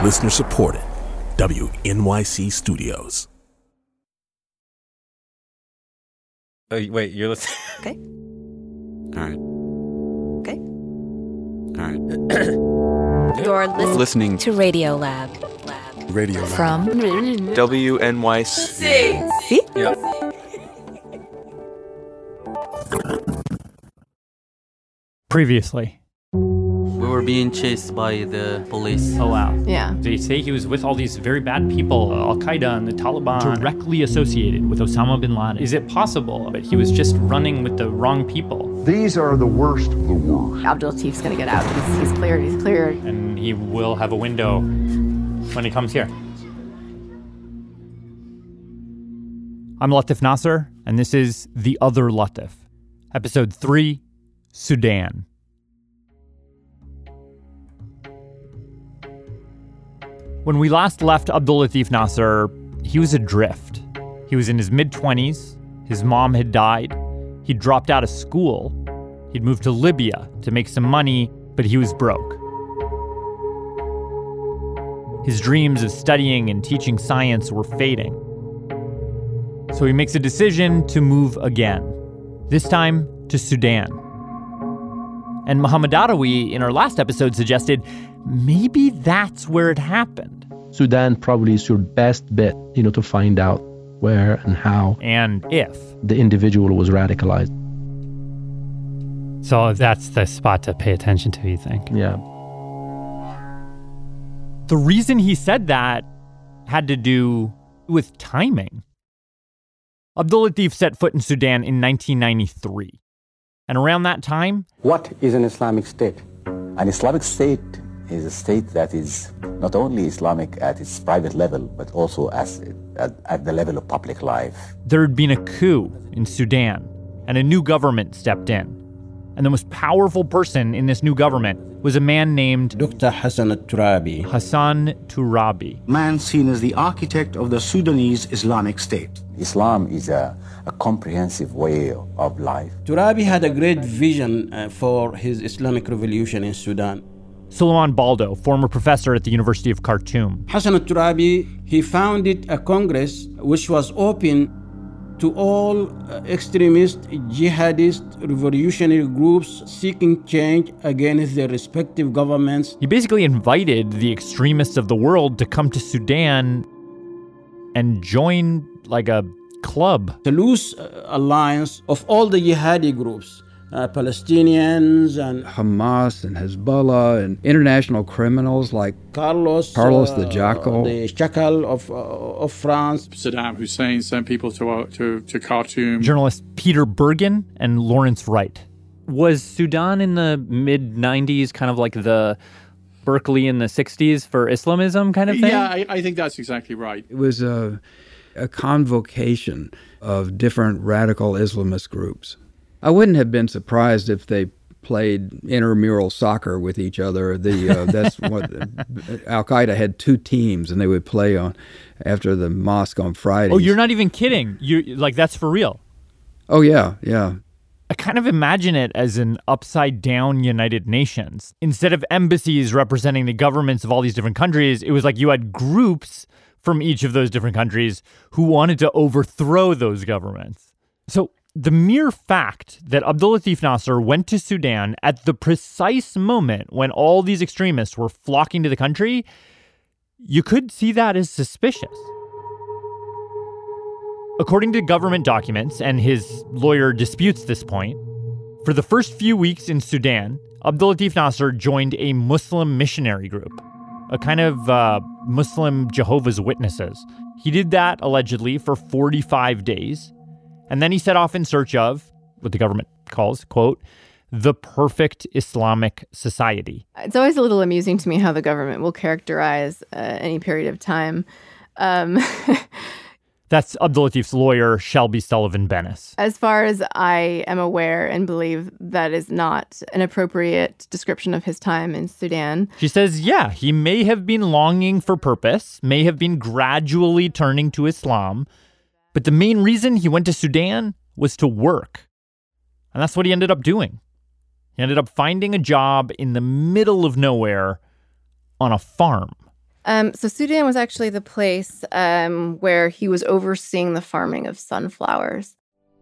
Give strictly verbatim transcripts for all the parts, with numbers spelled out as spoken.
Listener supported. W N Y C Studios. Oh, wait, you're listening? Okay. All right. Okay. All right. You're listening, Listening to Radio Lab. Lab. Radio Lab. From W N Y C. See? Yeah. Previously. We were being chased by the police. Oh, wow. Yeah. They say he was with all these very bad people, Al-Qaeda and the Taliban, directly associated with Osama bin Laden. Is it possible that he was just running with the wrong people? These are the worst of the worst. Abdul Latif's gonna get out. He's, he's cleared. He's cleared. And he will have a window when he comes here. I'm Latif Nasser, and this is The Other Latif, Episode three, Sudan. When we last left Abdul Latif Nasser, he was adrift. He was in his mid-twenties, his mom had died, he'd dropped out of school, he'd moved to Libya to make some money, but he was broke. His dreams of studying and teaching science were fading. So he makes a decision to move again, this time to Sudan. And Muhammad Adawi, in our last episode, suggested maybe that's where it happened. Sudan probably is your best bet, you know, to find out where and how and if the individual was radicalized. So that's the spot to pay attention to, you think? Yeah. The reason he said that had to do with timing. Abdul Latif set foot in Sudan in nineteen ninety-three. And around that time... What is an Islamic State? An Islamic State is a state that is not only Islamic at its private level, but also as at, at the level of public life. There had been a coup in Sudan, and a new government stepped in. And the most powerful person in this new government was a man named Doctor Hassan Turabi. Hassan Turabi. Man seen as the architect of the Sudanese Islamic State. Islam is a, a comprehensive way of life. Turabi had a great vision uh, for his Islamic revolution in Sudan. Suleiman Baldo, former professor at the University of Khartoum. Hassan Turabi, he founded a congress which was open to all uh, extremist, jihadist, revolutionary groups seeking change against their respective governments. He basically invited the extremists of the world to come to Sudan and join like a club. The loose uh, alliance of all the jihadi groups, uh, Palestinians and Hamas and Hezbollah and international criminals like Carlos, Carlos uh, the Jackal, the Jackal of uh, of France. Saddam Hussein sent people to uh, to to Khartoum. Journalists Peter Bergen and Lawrence Wright. Was Sudan in the mid nineties kind of like the Berkeley in the sixties for Islamism kind of thing? Yeah, I, I think that's exactly right. It was a, a convocation of different radical Islamist groups. I wouldn't have been surprised if they played intramural soccer with each other. The uh, that's what Al-Qaeda had two teams, and they would play on after the mosque on Fridays. Oh, you're not even kidding. You like that's for real. Oh yeah, yeah. I kind of imagine it as an upside-down United Nations. Instead of embassies representing the governments of all these different countries, it was like you had groups from each of those different countries who wanted to overthrow those governments. So the mere fact that Abdul Latif Nasser went to Sudan at the precise moment when all these extremists were flocking to the country, you could see that as suspicious. According to government documents, and his lawyer disputes this point, for the first few weeks in Sudan, Abdul Latif Nasser joined a Muslim missionary group, a kind of uh, Muslim Jehovah's Witnesses. He did that, allegedly, for forty-five days, and then he set off in search of what the government calls, quote, the perfect Islamic society. It's always a little amusing to me how the government will characterize uh, any period of time. Um, That's Abdul Latif's lawyer, Shelby Sullivan Bennis. As far as I am aware and believe, that is not an appropriate description of his time in Sudan. She says, yeah, he may have been longing for purpose, may have been gradually turning to Islam, but the main reason he went to Sudan was to work. And that's what he ended up doing. He ended up finding a job in the middle of nowhere on a farm. Um, so Sudan was actually the place um, where he was overseeing the farming of sunflowers.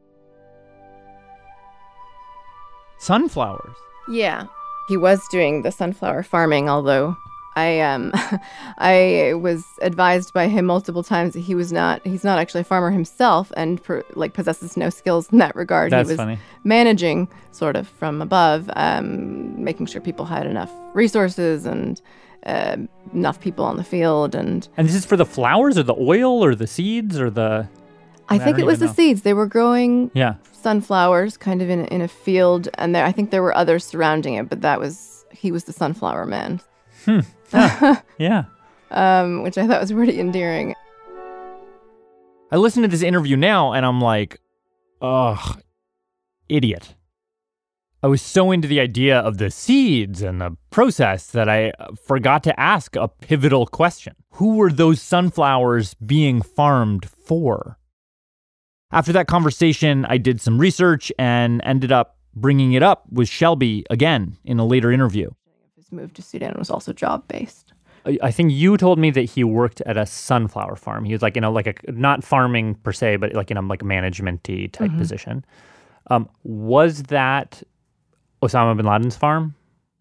Sunflowers? Yeah. He was doing the sunflower farming, although I um I was advised by him multiple times that he was not he's not actually a farmer himself and per, like possesses no skills in that regard. That's he was funny. managing sort of from above, um, making sure people had enough resources and uh, enough people on the field. And And this is for the flowers or the oil or the seeds or the... I, I think it was the know. seeds. They were growing yeah. sunflowers kind of in, in a field, and there I think there were others surrounding it, but that was, he was the sunflower man. Hmm. Huh. Yeah. Um, which I thought was pretty endearing. I listen to this interview now and I'm like, ugh, idiot. I was so into the idea of the seeds and the process that I forgot to ask a pivotal question. Who were those sunflowers being farmed for? After that conversation, I did some research and ended up bringing it up with Shelby again in a later interview. His move to Sudan was also job-based. I, I think you told me that he worked at a sunflower farm. He was like, you know, like a, not farming per se, but like in a like a management-y type mm-hmm. position. Um, was that Osama bin Laden's farm?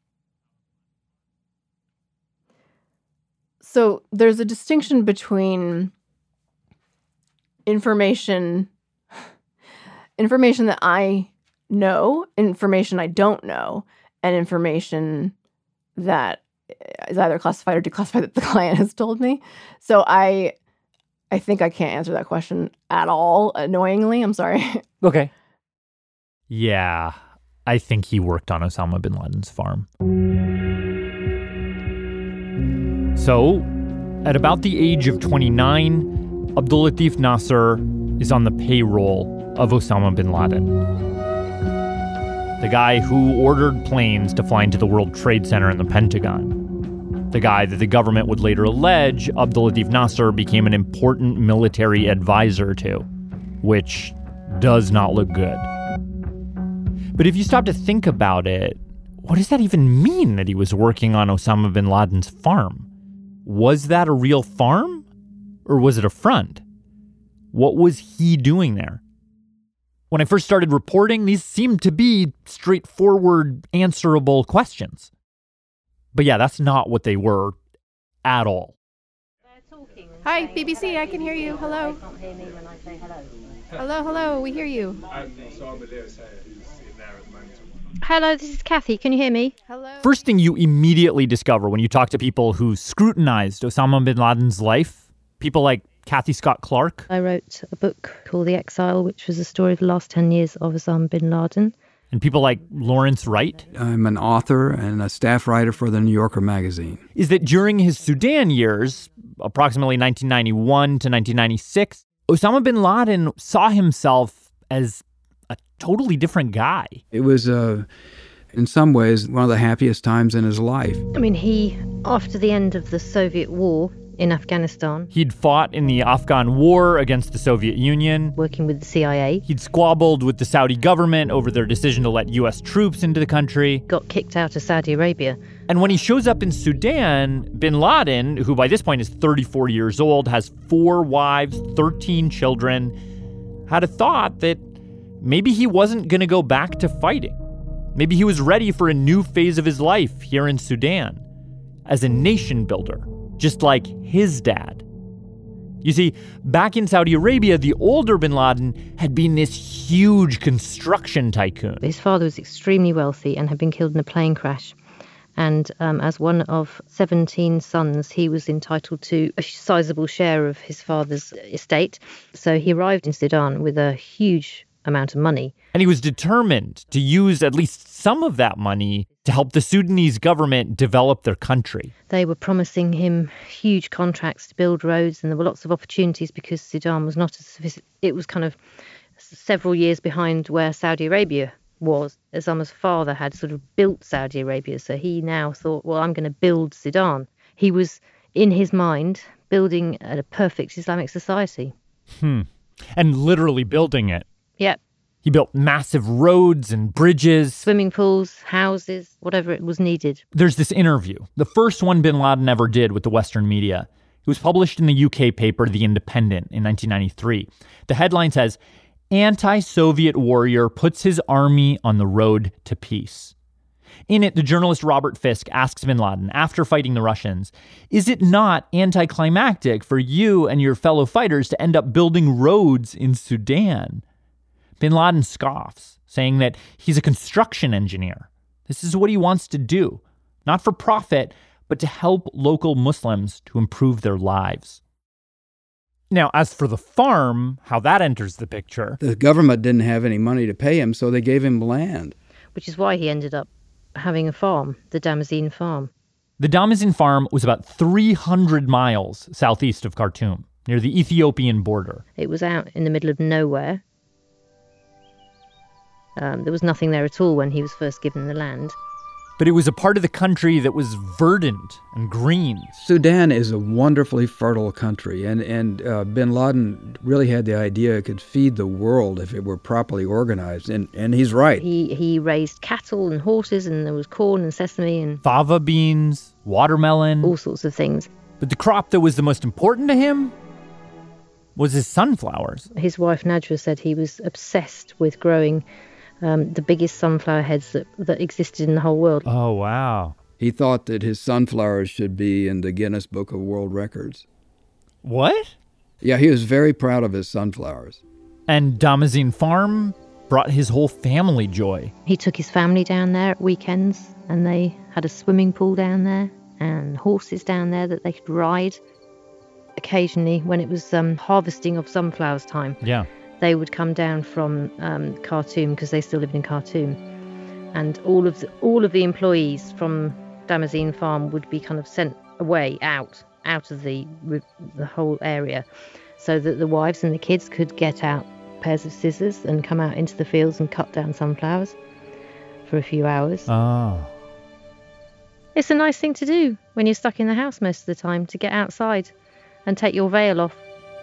So there's a distinction between information, information that I know, information I don't know, and information that is either classified or declassified that the client has told me. So I, I think I can't answer that question at all. Annoyingly, I'm sorry. Okay. Yeah. I think he worked on Osama bin Laden's farm. So, at about the age of twenty-nine, Abdul Latif Nasser is on the payroll of Osama bin Laden. The guy who ordered planes to fly into the World Trade Center and the Pentagon. The guy that the government would later allege Abdul Latif Nasser became an important military advisor to, which does not look good. But if you stop to think about it, what does that even mean that he was working on Osama bin Laden's farm? Was that a real farm? Or was it a front? What was he doing there? When I first started reporting, these seemed to be straightforward, answerable questions. But yeah, that's not what they were at all. Hi, B B C, I can hear you. Hello. Hello, hello, we hear you. Hello, this is Kathy. Can you hear me? Hello. First thing you immediately discover when you talk to people who scrutinized Osama bin Laden's life, people like Kathy Scott Clark. I wrote a book called The Exile, which was a story of the last ten years of Osama bin Laden. And people like Lawrence Wright. I'm an author and a staff writer for the New Yorker magazine. Is that during his Sudan years, approximately nineteen ninety-one to nineteen ninety-six, Osama bin Laden saw himself as a totally different guy. It was, uh, in some ways, one of the happiest times in his life. I mean, he, after the end of the Soviet war in Afghanistan. He'd fought in the Afghan war against the Soviet Union. Working with the C I A. He'd squabbled with the Saudi government over their decision to let U S troops into the country. Got kicked out of Saudi Arabia. And when he shows up in Sudan, bin Laden, who by this point is thirty-four years old, has four wives, thirteen children, had a thought that maybe he wasn't going to go back to fighting. Maybe he was ready for a new phase of his life here in Sudan as a nation builder, just like his dad. You see, back in Saudi Arabia, the older bin Laden had been this huge construction tycoon. His father was extremely wealthy and had been killed in a plane crash. And um, as one of seventeen sons, he was entitled to a sizable share of his father's estate. So he arrived in Sudan with a huge amount of money. And he was determined to use at least some of that money to help the Sudanese government develop their country. They were promising him huge contracts to build roads, and there were lots of opportunities because Sudan was not as sophisticated. It was kind of several years behind where Saudi Arabia was. Osama's father had sort of built Saudi Arabia, so he now thought, well, I'm going to build Sudan. He was, in his mind, building a perfect Islamic society. Hmm. And literally building it. Yep. He built massive roads and bridges. Swimming pools, houses, whatever it was needed. There's this interview, the first one bin Laden ever did with the Western media. It was published in the U K paper The Independent in nineteen ninety-three. The headline says, "Anti-Soviet warrior puts his army on the road to peace." In it, the journalist Robert Fisk asks bin Laden, after fighting the Russians, is it not anticlimactic for you and your fellow fighters to end up building roads in Sudan? Bin Laden scoffs, saying that he's a construction engineer. This is what he wants to do, not for profit, but to help local Muslims to improve their lives. Now, as for the farm, how that enters the picture. The government didn't have any money to pay him, so they gave him land. Which is why he ended up having a farm, the Damazin farm. The Damazin farm was about three hundred miles southeast of Khartoum, near the Ethiopian border. It was out in the middle of nowhere. Um, there was nothing there at all when he was first given the land. But it was a part of the country that was verdant and green. Sudan is a wonderfully fertile country, and, and uh, bin Laden really had the idea it could feed the world if it were properly organized, and, and he's right. He he raised cattle and horses, and there was corn and sesame and... fava beans, watermelon. All sorts of things. But the crop that was the most important to him was his sunflowers. His wife Nadra said he was obsessed with growing Um, the biggest sunflower heads that, that existed in the whole world. Oh, wow. He thought that his sunflowers should be in the Guinness Book of World Records. What? Yeah, he was very proud of his sunflowers. And Damazin Farm brought his whole family joy. He took his family down there at weekends, and they had a swimming pool down there and horses down there that they could ride. Occasionally, when it was um, harvesting of sunflowers time. Yeah. They would come down from um, Khartoum, because they still lived in Khartoum, and all of the, all of the employees from Damazin Farm would be kind of sent away out out of the the whole area, so that the wives and the kids could get out pairs of scissors and come out into the fields and cut down sunflowers for a few hours. Oh. It's a nice thing to do when you're stuck in the house most of the time, to get outside and take your veil off.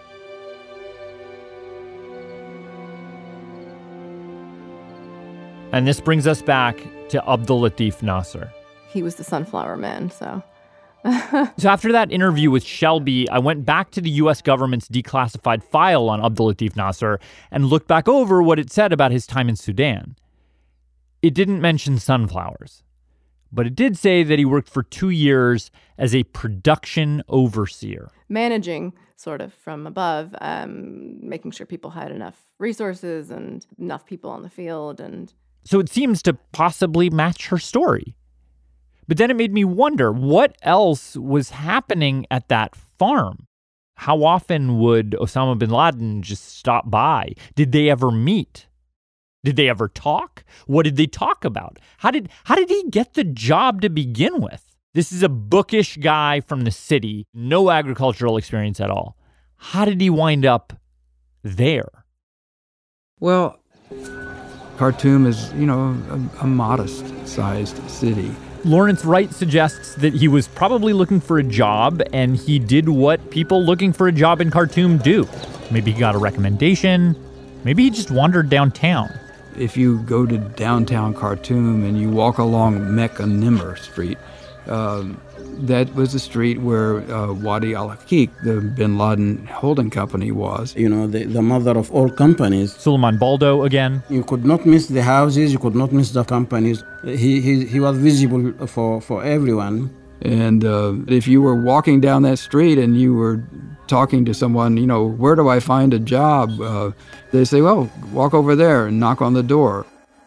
And this brings us back to Abdul Latif Nasser. He was the sunflower man, so... So after that interview with Shelby, I went back to the U S government's declassified file on Abdul Latif Nasser and looked back over what it said about his time in Sudan. It didn't mention sunflowers, but it did say that he worked for two years as a production overseer. Managing, sort of, from above, um, making sure people had enough resources and enough people on the field. And so it seems to possibly match her story. But then it made me wonder, what else was happening at that farm? How often would Osama bin Laden just stop by? Did they ever meet? Did they ever talk? What did they talk about? How did how did he get the job to begin with? This is a bookish guy from the city, no agricultural experience at all. How did he wind up there? Well, Khartoum is, you know, a, a modest-sized city. Lawrence Wright suggests that he was probably looking for a job, and he did what people looking for a job in Khartoum do. Maybe he got a recommendation. Maybe he just wandered downtown. If you go to downtown Khartoum and you walk along Mecca Nimr Street, um, that was the street where uh, Wadi al-Haqiq, the bin Laden holding company, was. You know, the, the mother of all companies. Suleiman Baldo again. You could not miss the houses, you could not miss the companies. He he, he was visible for, for everyone. And uh, if you were walking down that street and you were talking to someone, you know, where do I find a job? Uh, they say, well, walk over there and knock on the door.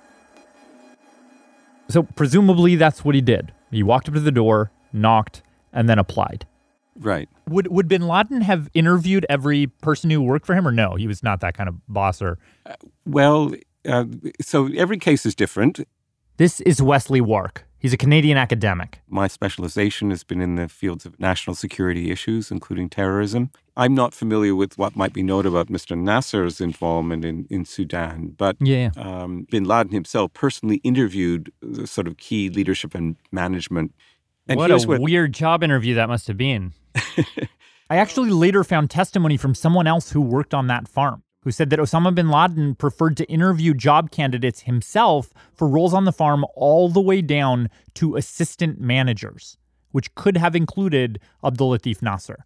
So presumably that's what he did. He walked up to the door, knocked, and then applied. Right. Would would bin Laden have interviewed every person who worked for him, or no? He was not that kind of boss. Or uh, well, uh, so every case is different. This is Wesley Wark. He's a Canadian academic. My specialization has been in the fields of national security issues, including terrorism. I'm not familiar with what might be known about Mister Nasser's involvement in, in Sudan, but yeah. um, bin Laden himself personally interviewed the sort of key leadership and management. And what a what... weird job interview that must have been. I actually later found testimony from someone else who worked on that farm. who said that Osama bin Laden preferred to interview job candidates himself for roles on the farm all the way down to assistant managers, which could have included Abdul Latif Nasser.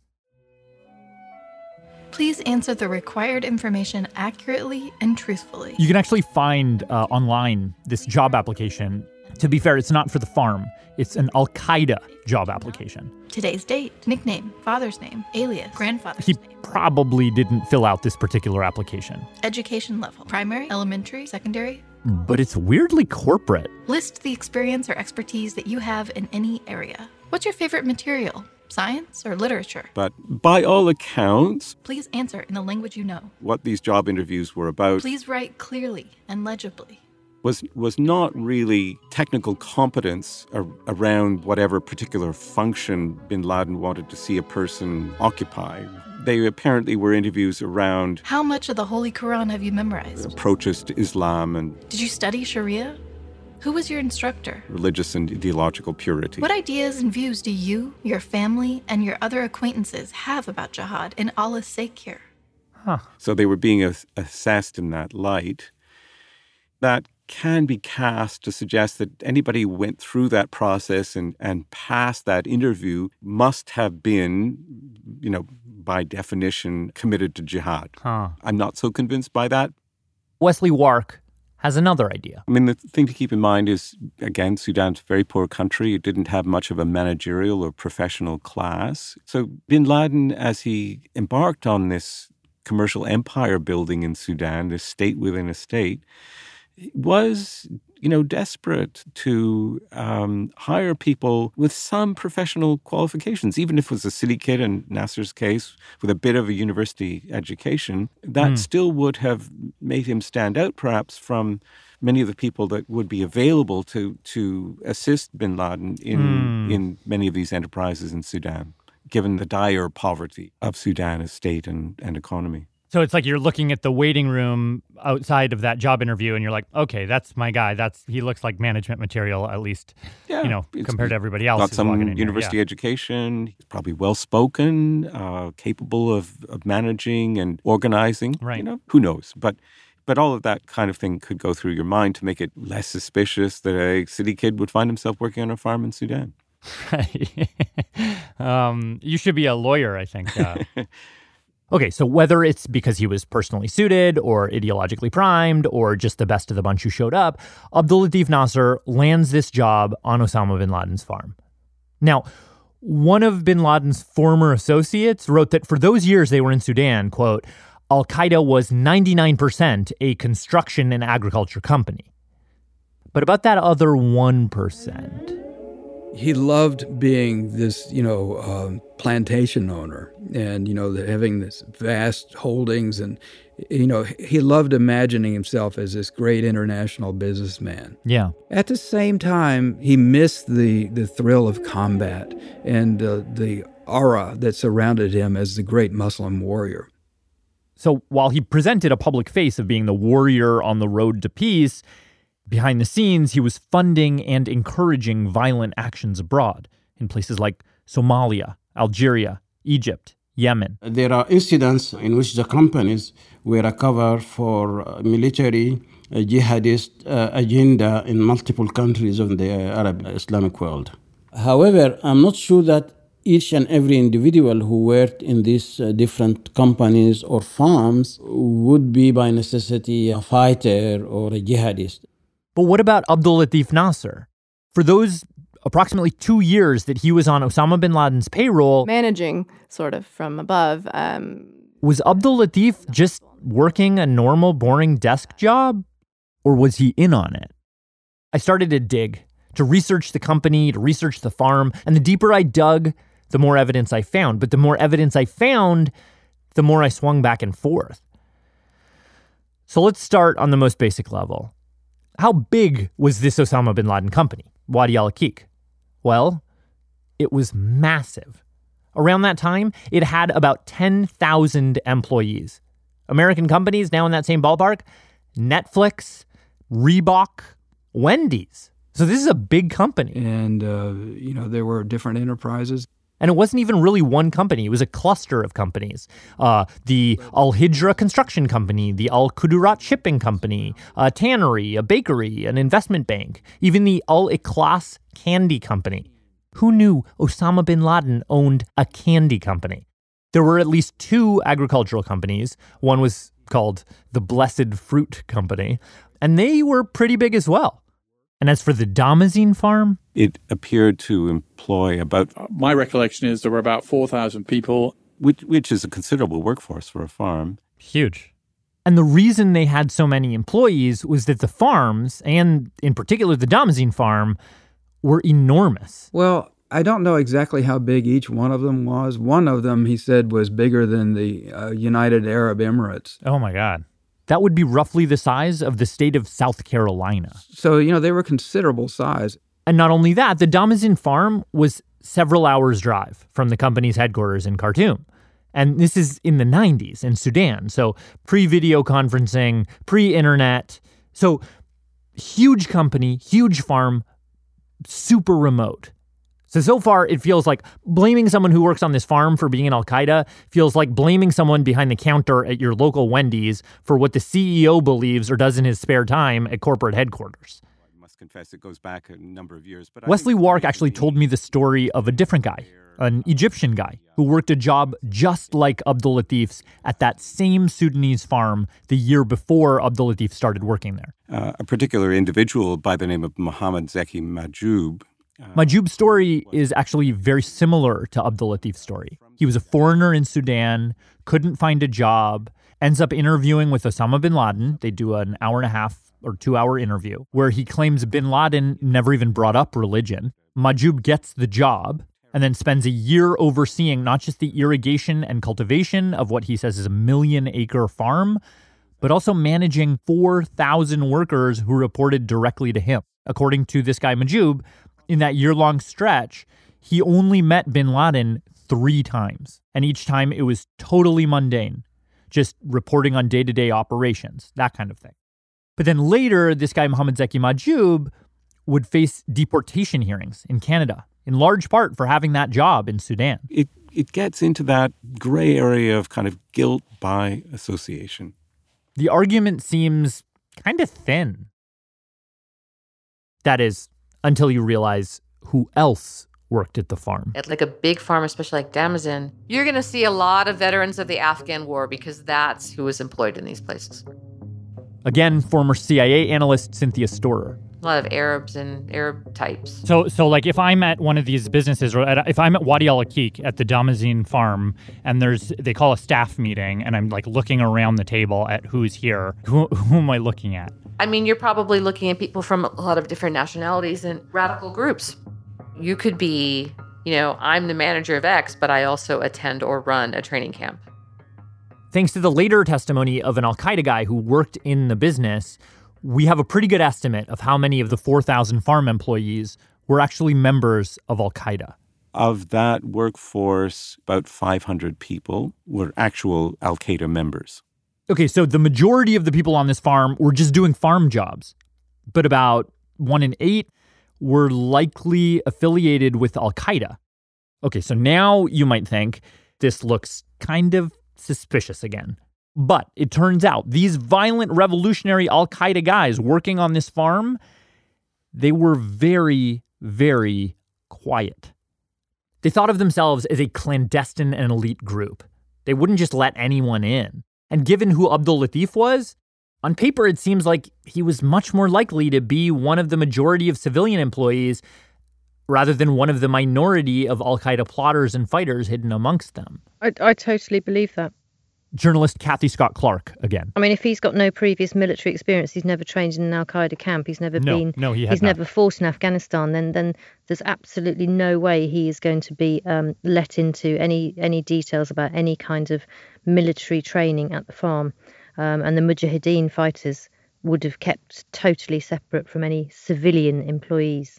Please answer the required information accurately and truthfully. You can actually find uh, online this job application. To be fair, it's not for the farm. It's an Al-Qaeda job application. Today's date, nickname, father's name, alias, grandfather's He name. probably didn't fill out this particular application. Education level, primary, elementary, secondary. But it's weirdly corporate. List the experience or expertise that you have in any area. What's your favorite material? Science or literature? But by all accounts, Please answer in the language you know. what these job interviews were about Please write clearly and legibly. was was not really technical competence ar- around whatever particular function bin Laden wanted to see a person occupy. They apparently were interviews around How much of the Holy Quran have you memorized? approaches to Islam and Did you study Sharia? Who was your instructor? religious and ideological purity. What ideas and views do you, your family, and your other acquaintances have about jihad in Allah's sake here? Huh. So they were being as- assessed in that light. That can be cast to suggest that anybody who went through that process and, and passed that interview must have been, you know, by definition, committed to jihad. Huh. I'm not so convinced by that. Wesley Wark has another idea. I mean, the thing to keep in mind is, again, Sudan's a very poor country. It didn't have much of a managerial or professional class. So bin Laden, as he embarked on this commercial empire building in Sudan, this state within a state, was, you know, desperate to um, hire people with some professional qualifications, even if it was a city kid in Nasser's case with a bit of a university education. That Mm. still would have made him stand out, perhaps, from many of the people that would be available to to assist bin Laden in Mm. in many of these enterprises in Sudan, given the dire poverty of Sudan as state and, and economy. So it's like you're looking at the waiting room outside of that job interview and you're like, okay, that's my guy. That's he looks like management material, at least, Yeah, you know, it's- compared to everybody else. Got who's some walking in here. university Yeah. education. He's probably well-spoken, uh, capable of, of managing and organizing. Right. You know, who knows? But but all of that kind of thing could go through your mind to make it less suspicious that a city kid would find himself working on a farm in Sudan. Right. um, you should be a lawyer, I think. Uh, Okay, so whether it's because he was personally suited or ideologically primed or just the best of the bunch who showed up, Abdul Latif Nasser lands this job on Osama bin Laden's farm. Now, one of bin Laden's former associates wrote that for those years they were in Sudan, quote, Al-Qaeda was ninety-nine percent a construction and agriculture company. But about that other one percent... He loved being this, you know, um, plantation owner and, you know, the, having this vast holdings. And, you know, he loved imagining himself as this great international businessman. Yeah. At the same time, he missed the, the thrill of combat and uh, the aura that surrounded him as the great Muslim warrior. So while he presented a public face of being the warrior on the road to peace, behind the scenes, he was funding and encouraging violent actions abroad in places like Somalia, Algeria, Egypt, Yemen. There are incidents in which the companies were a cover for uh, military uh, jihadist uh, agenda in multiple countries of the Arab Islamic world. However, I'm not sure that each and every individual who worked in these uh, different companies or farms would be by necessity a fighter or a jihadist. But what about Abdul Latif Nasser? For those approximately two years that he was on Osama bin Laden's payroll, managing sort of from above. Um, was Abdul Latif just working a normal, boring desk job? Or was he in on it? I started to dig, to research the company, to research the farm, and the deeper I dug, the more evidence I found. But the more evidence I found, the more I swung back and forth. So let's start on the most basic level. How big was this Osama bin Laden company, Wadi al-Aqiq? Well, it was massive. Around that time, it had about ten thousand employees. American companies now in that same ballpark, Netflix, Reebok, Wendy's. So this is a big company. And, uh, you know, there were different enterprises. And it wasn't even really one company. It was a cluster of companies. Uh, the Al-Hijra Construction Company, the Al-Qudurat Shipping Company, a tannery, a bakery, an investment bank, even the Al-Ikhlas Candy Company. Who knew Osama bin Laden owned a candy company? There were at least two agricultural companies. One was called the Blessed Fruit Company, and they were pretty big as well. And as for the Damascene farm? It appeared to employ about... My recollection is there were about four thousand people. Which, which is a considerable workforce for a farm. Huge. And the reason they had so many employees was that the farms, and in particular the Damascene farm, were enormous. Well, I don't know exactly how big each one of them was. One of them, he said, was bigger than the uh, United Arab Emirates. Oh, my God. That would be roughly the size of the state of South Carolina. So, you know, they were considerable size. And not only that, the Damascene farm was several hours' drive from the company's headquarters in Khartoum. And this is in the nineties in Sudan. So pre-video conferencing, pre-internet. So huge company, huge farm, super remote. So, so far, it feels like blaming someone who works on this farm for being in Al-Qaeda feels like blaming someone behind the counter at your local Wendy's for what the C E O believes or does in his spare time at corporate headquarters. I must confess it goes back a number of years. But Wesley Wark actually told me the story of a different guy, an Egyptian guy, who worked a job just like Abdul Latif's at that same Sudanese farm the year before Abdul Latif started working there. Uh, a particular individual by the name of Mohammed Zeki Majoub. Majoub's story is actually very similar to Abdul Latif's story. He was a foreigner in Sudan, couldn't find a job, ends up interviewing with Osama bin Laden. They do an hour and a half or two-hour interview where he claims bin Laden never even brought up religion. Majoub gets the job and then spends a year overseeing not just the irrigation and cultivation of what he says is a million-acre farm, but also managing four thousand workers who reported directly to him. According to this guy Majoub, in that year-long stretch, he only met bin Laden three times. And each time it was totally mundane, just reporting on day-to-day operations, that kind of thing. But then later, this guy, Mohammed Zeki Majoub, would face deportation hearings in Canada, in large part for having that job in Sudan. It, it gets into that gray area of kind of guilt by association. The argument seems kind of thin. That is, until you realize who else worked at the farm. At like a big farm, especially like Damascene, you're going to see a lot of veterans of the Afghan war because that's who was employed in these places. Again, former C I A analyst Cynthia Storer. A lot of Arabs and Arab types. So, so like if I'm at one of these businesses, or at, if I'm at Wadi al-Akik at the Damascene farm, and there's they call a staff meeting, and I'm like looking around the table at who's here, who, who am I looking at? I mean, you're probably looking at people from a lot of different nationalities and radical groups. You could be, you know, I'm the manager of X, but I also attend or run a training camp. Thanks to the later testimony of an Al-Qaeda guy who worked in the business, we have a pretty good estimate of how many of the four thousand farm employees were actually members of Al-Qaeda. Of that workforce, about five hundred people were actual Al-Qaeda members. Okay, so the majority of the people on this farm were just doing farm jobs, but about one in eight were likely affiliated with Al-Qaeda. Okay, so now you might think this looks kind of suspicious again. But it turns out these violent revolutionary Al-Qaeda guys working on this farm, they were very, very quiet. They thought of themselves as a clandestine and elite group. They wouldn't just let anyone in. And given who Abdul Latif was, on paper it seems like he was much more likely to be one of the majority of civilian employees rather than one of the minority of Al-Qaeda plotters and fighters hidden amongst them. I, I totally believe that. Journalist Kathy Scott Clark again. I mean, if he's got no previous military experience, he's never trained in an Al-Qaeda camp, he's never no, been, no, he he's not. never fought in Afghanistan, then then there's absolutely no way he is going to be um, let into any any details about any kind of military training at the farm. Um, and the Mujahideen fighters would have kept totally separate from any civilian employees.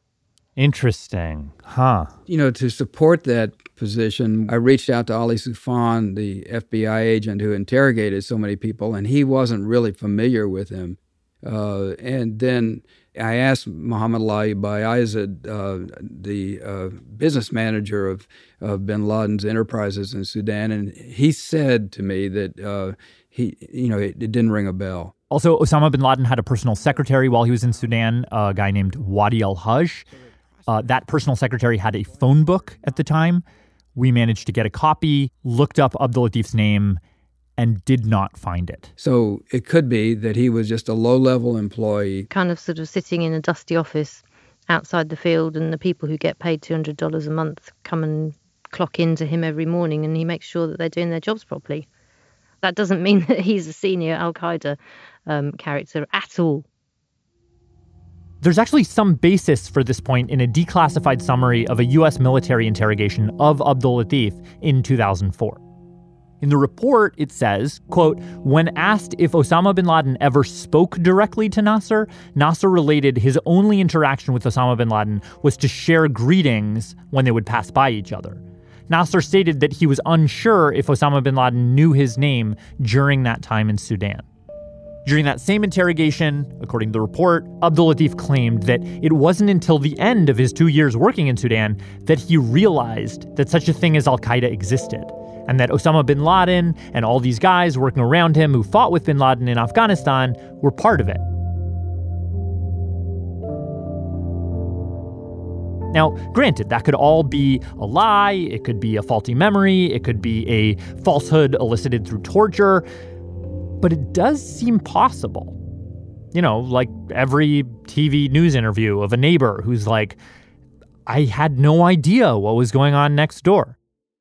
Interesting. Huh. You know, to support that position, I reached out to Ali Soufan, the F B I agent who interrogated so many people, and he wasn't really familiar with him. Uh, and then I asked Muhammad Ali Bayazid, uh, the uh, business manager of, of bin Laden's enterprises in Sudan, and he said to me that uh, he, you know, it, it didn't ring a bell. Also, Osama bin Laden had a personal secretary while he was in Sudan, a guy named Wadi al-Hajj. Uh, that personal secretary had a phone book at the time. We managed to get a copy, looked up Abdul Latif's name, and did not find it. So it could be that he was just a low-level employee. Kind of sort of sitting in a dusty office outside the field, and the people who get paid two hundred dollars a month come and clock into him every morning, and he makes sure that they're doing their jobs properly. That doesn't mean that he's a senior Al-Qaeda um, character at all. There's actually some basis for this point in a declassified summary of a U S military interrogation of Abdul Latif in two thousand four. In the report, it says, quote, when asked if Osama bin Laden ever spoke directly to Nasser, Nasser related his only interaction with Osama bin Laden was to share greetings when they would pass by each other. Nasser stated that he was unsure if Osama bin Laden knew his name during that time in Sudan. During that same interrogation, according to the report, Abdul Latif claimed that it wasn't until the end of his two years working in Sudan that he realized that such a thing as Al-Qaeda existed, and that Osama bin Laden and all these guys working around him who fought with bin Laden in Afghanistan were part of it. Now, granted, that could all be a lie, it could be a faulty memory, it could be a falsehood elicited through torture, but it does seem possible. You know, like every T V news interview of a neighbor who's like, I had no idea what was going on next door.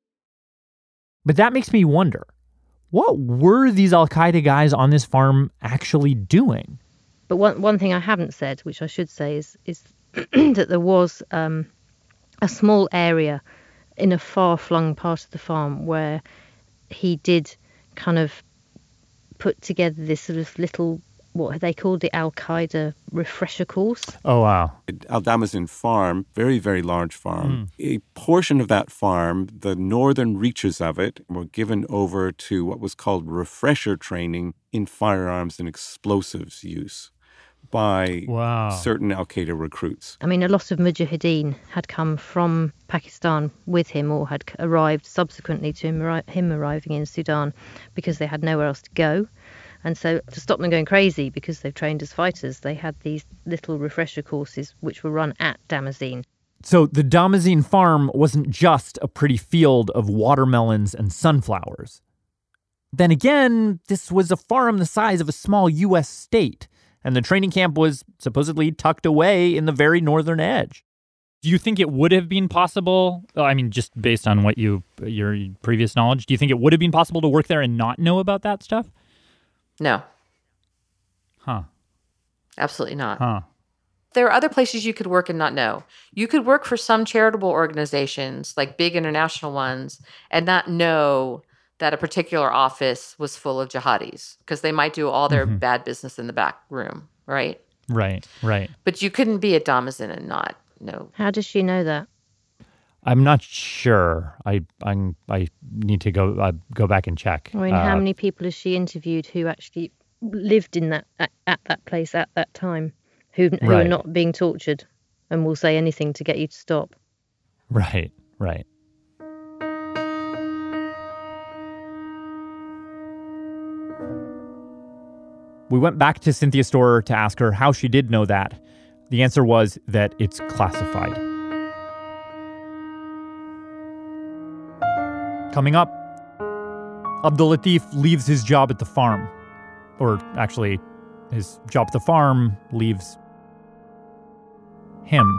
But that makes me wonder, what were these Al-Qaeda guys on this farm actually doing? But one one thing I haven't said, which I should say, is is that there was um, a small area in a far-flung part of the farm where he did kind of put together this sort of little, what they called it, Al-Qaeda refresher course. Oh, wow. Al Damazin farm, very, very large farm. Mm. A portion of that farm, the northern reaches of it, were given over to what was called refresher training in firearms and explosives use by wow. certain Al-Qaeda recruits. I mean, a lot of Mujahideen had come from Pakistan with him or had arrived subsequently to him, arri- him arriving in Sudan because they had nowhere else to go. And so to stop them going crazy because they've trained as fighters, they had these little refresher courses which were run at Damazin. So the Damazin farm wasn't just a pretty field of watermelons and sunflowers. Then again, this was a farm the size of a small U S state, and the training camp was supposedly tucked away in the very northern edge. Do you think it would have been possible, I mean, just based on what you your previous knowledge, do you think it would have been possible to work there and not know about that stuff? No. Huh. Absolutely not. Huh. There are other places you could work and not know. You could work for some charitable organizations, like big international ones, and not know that a particular office was full of jihadis because they might do all their mm-hmm. bad business in the back room, right? Right, right. But you couldn't be at Damazin and not know. How does she know that? I'm not sure. I I, I need to go uh, go back and check. I mean, uh, how many people has she interviewed who actually lived in that at, at that place at that time, who who right. are not being tortured and will say anything to get you to stop? Right, right. We went back to Cynthia Storer to ask her how she did know that. The answer was that it's classified. Coming up, Abdul Latif leaves his job at the farm. Or actually, his job at the farm leaves him.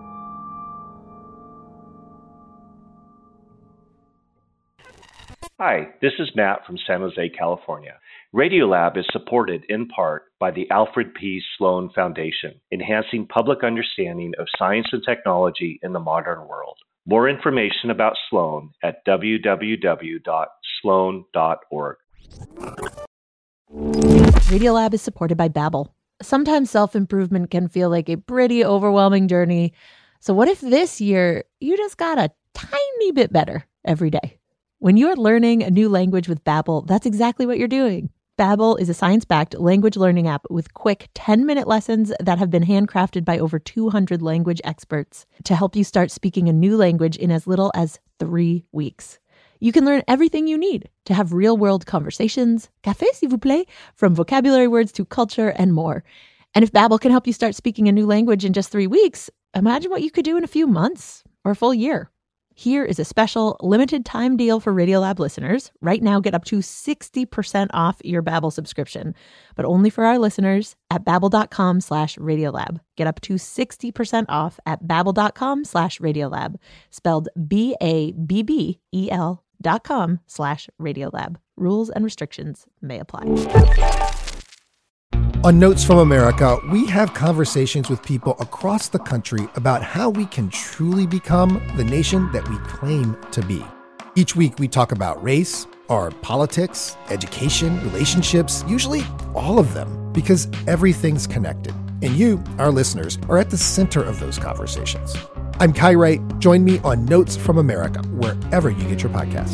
Hi, this is Matt from San Jose, California. Radiolab is supported in part by the Alfred P. Sloan Foundation, enhancing public understanding of science and technology in the modern world. More information about Sloan at w w w dot sloan dot org. Radiolab is supported by Babbel. Sometimes self-improvement can feel like a pretty overwhelming journey. So what if this year you just got a tiny bit better every day? When you're learning a new language with Babbel, that's exactly what you're doing. Babbel is a science-backed language learning app with quick ten-minute lessons that have been handcrafted by over two hundred language experts to help you start speaking a new language in as little as three weeks. You can learn everything you need to have real-world conversations, café s'il vous plaît, from vocabulary words to culture and more. And if Babbel can help you start speaking a new language in just three weeks, imagine what you could do in a few months or a full year. Here is a special limited time deal for Radiolab listeners. Right now, get up to sixty percent off your Babbel subscription, but only for our listeners at babbel.com slash Radiolab. Get up to sixty percent off at babbel.com slash Radiolab, spelled B A B B E L dot com slash Radiolab. Rules and restrictions may apply. On Notes from America, we have conversations with people across the country about how we can truly become the nation that we claim to be. Each week, we talk about race, our politics, education, relationships, usually all of them, because everything's connected. And you, our listeners, are at the center of those conversations. I'm Kai Wright. Join me on Notes from America, wherever you get your podcasts.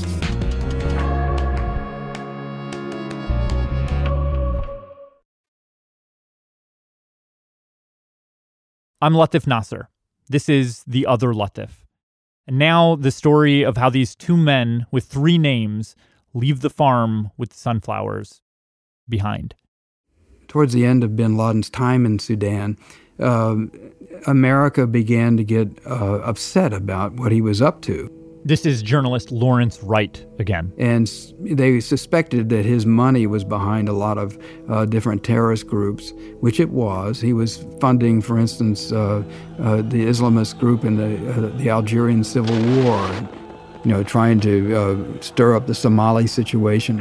I'm Latif Nasser. This is The Other Latif. And now the story of how these two men with three names leave the farm with sunflowers behind. Towards the end of bin Laden's time in Sudan, uh, America began to get uh, upset about what he was up to. This is journalist Lawrence Wright again. And they suspected that his money was behind a lot of uh, different terrorist groups, which it was. He was funding, for instance, uh, uh, the Islamist group in the, uh, the Algerian Civil War, and, you know, trying to uh, stir up the Somali situation.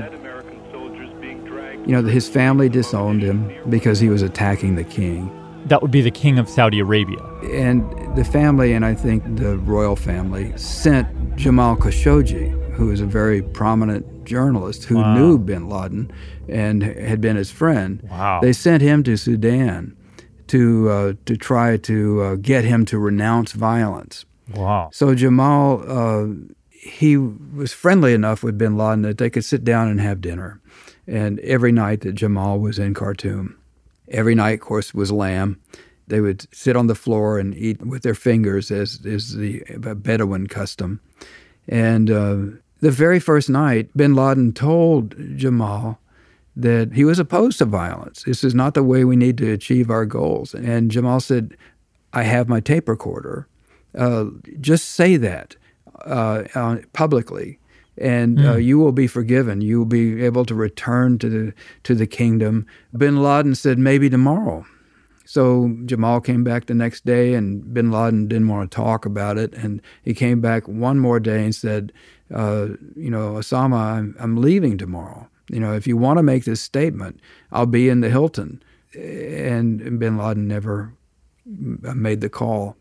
You know, his family disowned him because he was attacking the king. That would be the king of Saudi Arabia. And the family, and I think the royal family, sent Jamal Khashoggi, who is a very prominent journalist who wow. knew bin Laden and had been his friend. Wow. They sent him to Sudan to uh, to try to uh, get him to renounce violence. Wow. So Jamal, uh, he was friendly enough with bin Laden that they could sit down and have dinner. And every night that Jamal was in Khartoum, every night, of course, was lamb. They would sit on the floor and eat with their fingers, as is the Bedouin custom. And uh, the very first night, bin Laden told Jamal that he was opposed to violence. This is not the way we need to achieve our goals. And Jamal said, I have my tape recorder. Uh, just say that uh, uh, publicly, and mm. uh, you will be forgiven. You will be able to return to the, to the kingdom. Bin Laden said, maybe tomorrow. So Jamal came back the next day, and bin Laden didn't want to talk about it. And he came back one more day and said, uh, you know, Osama, I'm, I'm leaving tomorrow. You know, if you want to make this statement, I'll be in the Hilton. And bin Laden never made the call.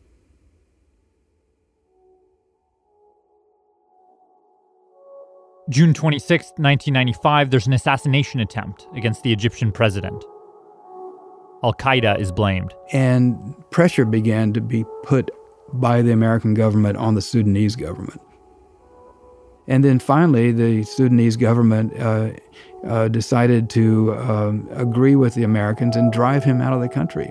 June twenty-sixth, nineteen ninety-five, there's an assassination attempt against the Egyptian president. Al-Qaeda is blamed. And pressure began to be put by the American government on the Sudanese government. And then finally, the Sudanese government uh, uh, decided to um, agree with the Americans and drive him out of the country.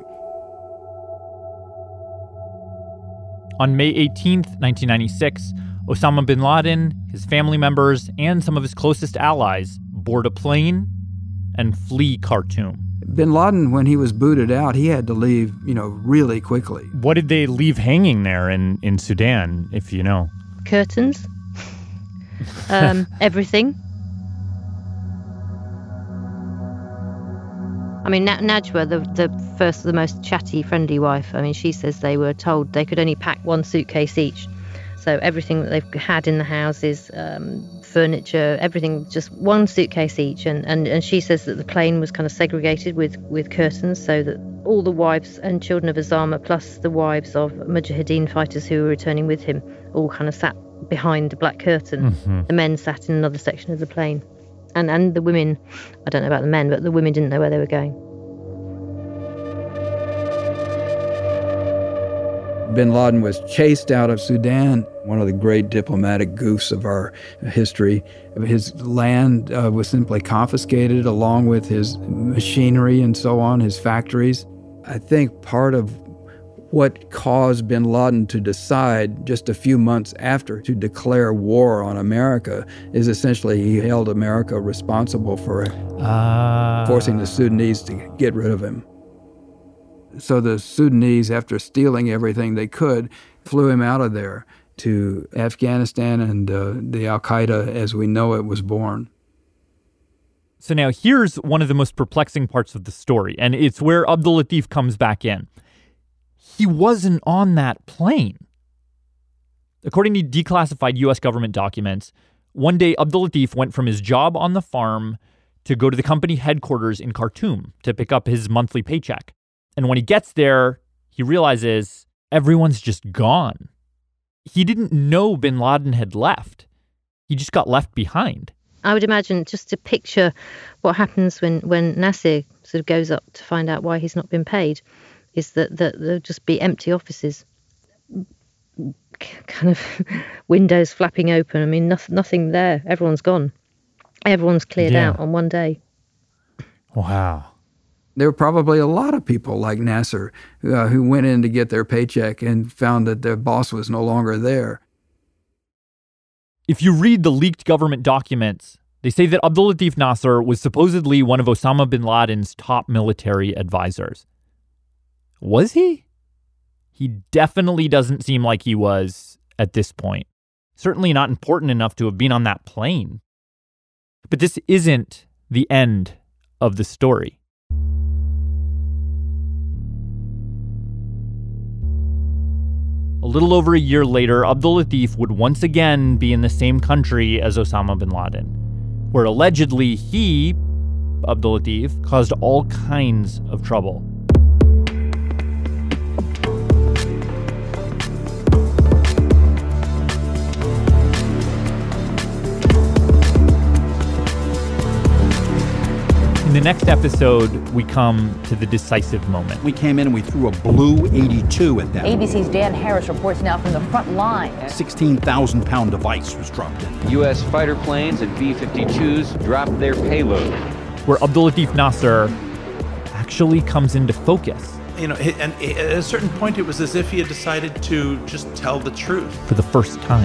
On May eighteenth, nineteen ninety-six, Osama bin Laden, his family members, and some of his closest allies board a plane and flee Khartoum. Bin Laden, when he was booted out, he had to leave, you know, really quickly. What did they leave hanging there in, in Sudan, if you know? Curtains. um, everything. I mean, Najwa, the, the first, the most chatty, friendly wife, I mean, she says they were told they could only pack one suitcase each. So everything that they've had in the houses, um, furniture, everything, just one suitcase each. And, and, and she says that the plane was kind of segregated with, with curtains so that all the wives and children of Osama, plus the wives of Mujahideen fighters who were returning with him, all kind of sat behind a black curtain. Mm-hmm. The men sat in another section of the plane. And, and the women, I don't know about the men, but the women didn't know where they were going. Bin Laden was chased out of Sudan, one of the great diplomatic goofs of our history. His land uh, was simply confiscated along with his machinery and so on, his factories. I think part of what caused bin Laden to decide just a few months after to declare war on America is essentially he held America responsible for uh... forcing the Sudanese to get rid of him. So the Sudanese, after stealing everything they could, flew him out of there to Afghanistan, and uh, the Al-Qaeda as we know it was born. So now here's one of the most perplexing parts of the story, and it's where Abdul Latif comes back in. He wasn't on that plane. According to declassified U S government documents, one day Abdul Latif went from his job on the farm to go to the company headquarters in Khartoum to pick up his monthly paycheck. And when he gets there, he realizes everyone's just gone. He didn't know bin Laden had left. He just got left behind. I would imagine, just to picture what happens when, when Nasser sort of goes up to find out why he's not been paid, is that, that there'll just be empty offices, kind of windows flapping open. I mean, nothing, nothing there. Everyone's gone. Everyone's cleared yeah. out on one day. Wow. There were probably a lot of people like Nasser uh, who went in to get their paycheck and found that their boss was no longer there. If you read the leaked government documents, they say that Abdul Latif Nasser was supposedly one of Osama bin Laden's top military advisors. Was he? He definitely doesn't seem like he was at this point. Certainly not important enough to have been on that plane. But this isn't the end of the story. A little over a year later, Abdul Latif would once again be in the same country as Osama bin Laden, where allegedly he, Abdul Latif, caused all kinds of trouble. In the next episode, we come to the decisive moment. We came in and we threw a blue eighty-two at them. A B C's Dan Harris reports now from the front line. sixteen thousand pound device was dropped in. U S fighter planes and B fifty-twos dropped their payload. Where Abdul Latif Nasser actually comes into focus. You know, and at a certain point, it was as if he had decided to just tell the truth. For the first time.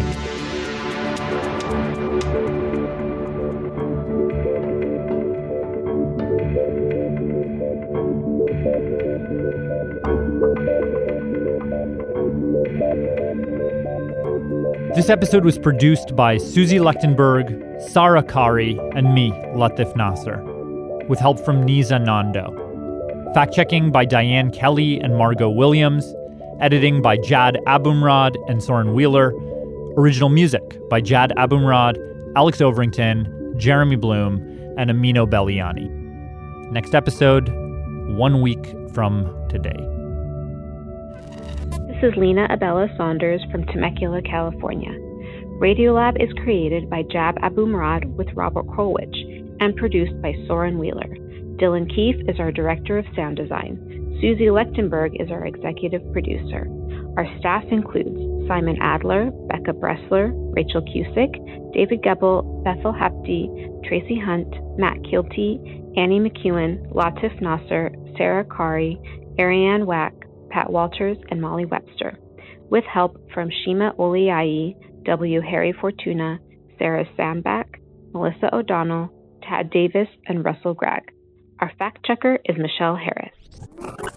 This episode was produced by Susie Lechtenberg, Sarah Kari, and me, Latif Nasser, with help from Niza Nando. Fact-checking by Diane Kelly and Margot Williams. Editing by Jad Abumrad and Soren Wheeler. Original music by Jad Abumrad, Alex Overington, Jeremy Bloom, and Amino Belliani. Next episode, one week from today. This is Lena Abella Saunders from Temecula, California. Radiolab is created by Jab Abumrad with Robert Krulwich and produced by Soren Wheeler. Dylan Keefe is our director of sound design. Susie Lechtenberg is our executive producer. Our staff includes Simon Adler, Becca Bressler, Rachel Cusick, David Gebel, Bethel Hapti, Tracy Hunt, Matt Kilty, Annie McEwen, Latif Nasser, Sarah Kari, Ariane Wack, Pat Walters, and Molly Webster, with help from Shima Oliai, W. Harry Fortuna, Sarah Sambach, Melissa O'Donnell, Tad Davis, and Russell Gregg. Our fact checker is Michelle Harris.